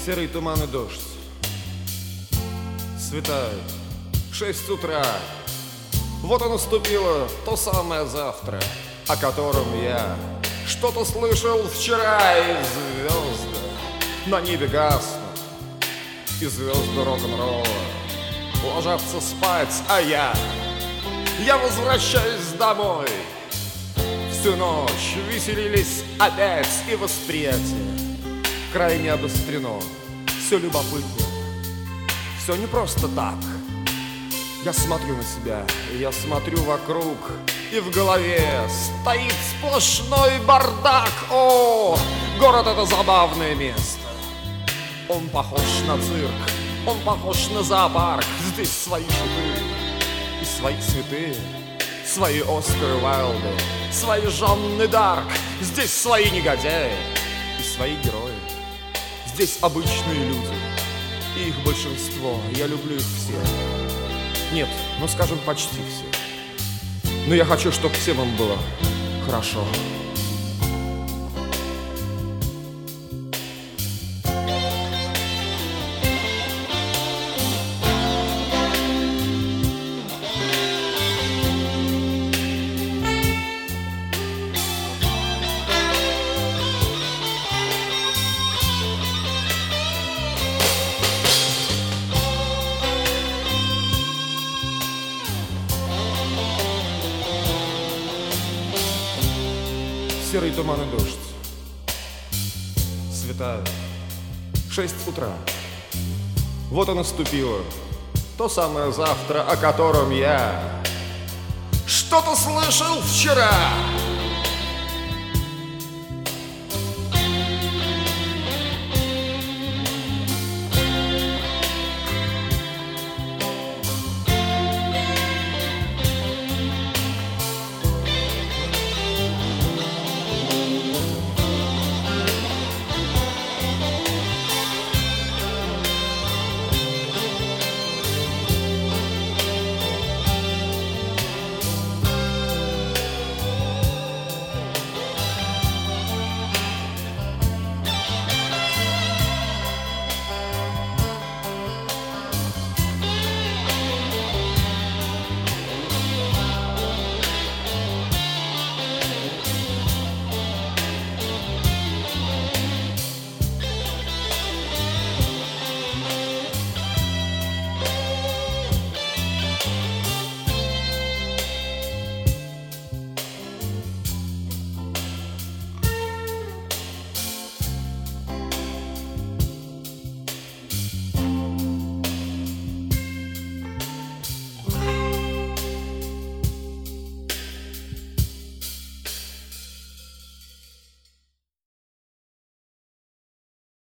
Серый туман и дождь. Светает 6 утра. Вот и наступило то самое завтра, о котором я что-то слышал вчера. И звезды на небе гаснут, и звезды рок-н-ролла ложатся спать, а я возвращаюсь домой. Всю ночь веселились опять, и восприятие крайне обострено. Все любопытно, все не просто так. Я смотрю на себя, я смотрю вокруг, и в голове стоит сплошной бардак. О, город — это забавное место. Он похож на цирк, он похож на зоопарк. Здесь свои шуты и свои цветы, свои Оскары Уайлды, свои Жанны Дарк. Здесь свои негодяи и свои герои. Здесь обычные люди, и их большинство. Я люблю их всех. Нет, ну скажем, почти все. Но я хочу, чтобы всем им было хорошо. Серый туман и дождь. Светает 6 утра. Вот и наступило то самое завтра, о котором я что-то слышал вчера.